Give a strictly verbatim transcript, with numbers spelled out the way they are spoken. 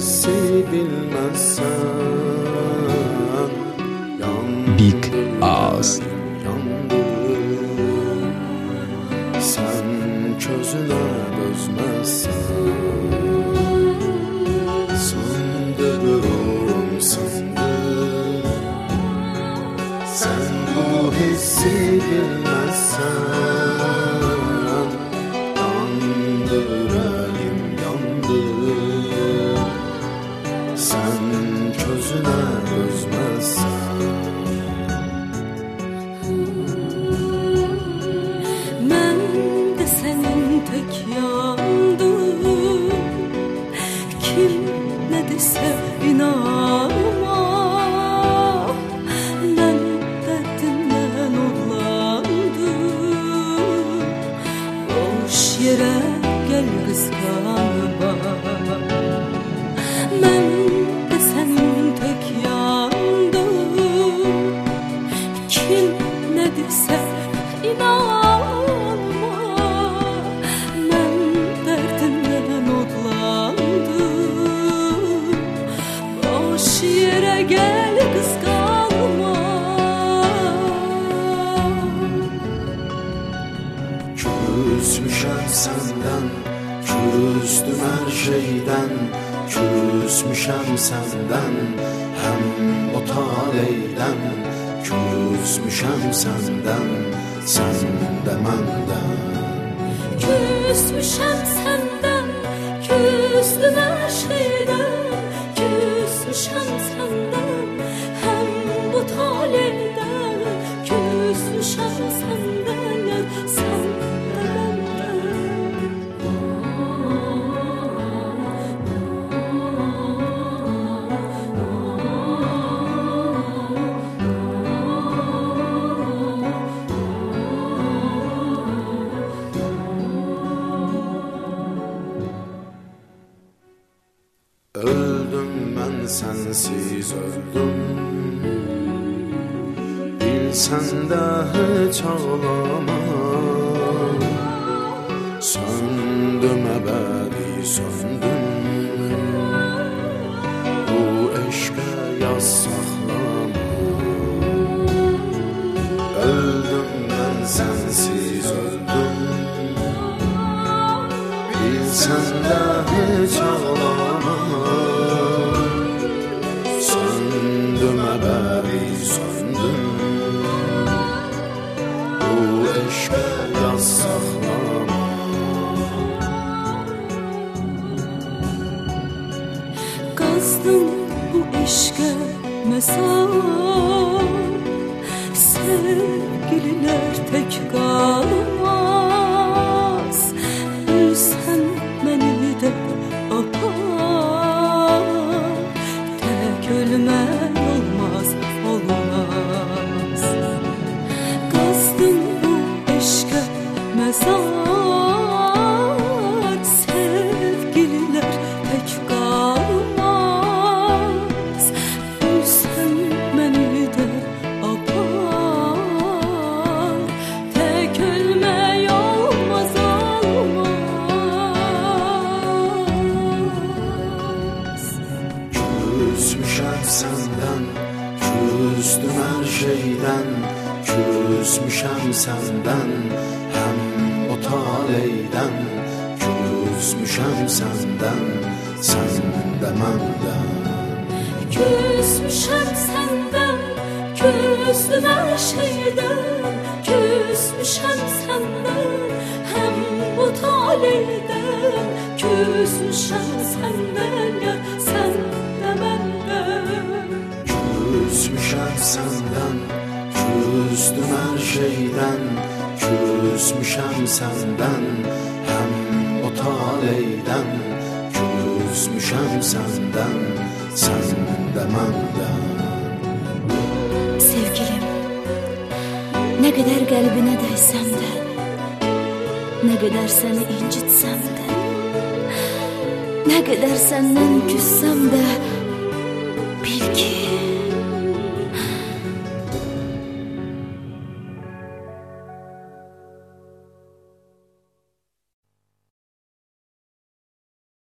hissi bilmezsen yandım, Big Ağız. yandım. Sen közüne dözmezsen söndürürüm sandım. Sen bu hissi bilmezsen yandı yüreğim, yandı. Sen közüne dözmezsen mən də sənin tək yandım. Kim nə desə inanma, mən dərdimdən odlandım. Boş yerə gəl qısqanma, mən də sənin tək yandım. Kim nə desə inanma, mən dərdimdən odlandım. Boş yerə gəl qısqanma. Küsmüşəm səndən, küstüm hər şeydən. Küsmüşəm səndən, həm o taleydən. Küsmüşəm səndən, sən də məndən. Küsmüşəm səndən, küstüm hər şeydən. Küsmüşəm səndən, həm bu taleydən. Küsmüşəm səndən, sən də məndən. Öldüm mən sensiz öldüm. Bilsən də heç ağlama. Söndüm əbədi söndüm. Bu eşqə yaz saxlama. Öldüm mən sensiz öldüm. Bilsən də heç ağlama. Söndüm əbədi söndüm. Bu eşqə yaz saxlama. Qazdım bu eşqə məsal. Sevgililər tək qalmaz. Bilsən məni də apar. Tək ölmək olmaz, olmaz. Qazdım bu eşqə məzar. Sevgililər tək qalmaz. Bilsən məni də apar. Tək ölmək olmaz, olmaz. Küsmüşəm səndən, küstüm hər şeydən. Küsmüşəm səndən, həm o taleydən. Küsmüşəm səndən, sən də məndən. Küsmüşəm səndən, küstüm hər şeydən. Küsmüşəm səndən, həm bu taleydən. Küsmüşəm səndən, yar, sən də məndən. Küsmüşəm səndən, küstüm hər şeydən. Küsmüşəm səndən, həm o taleydən. Küsmüşəm səndən, sən də məndən. Sevgilim, nə qədər qəlbinə dəysəm də, nə qədər səni incitsəm də, nə qədər səndən küssəm də,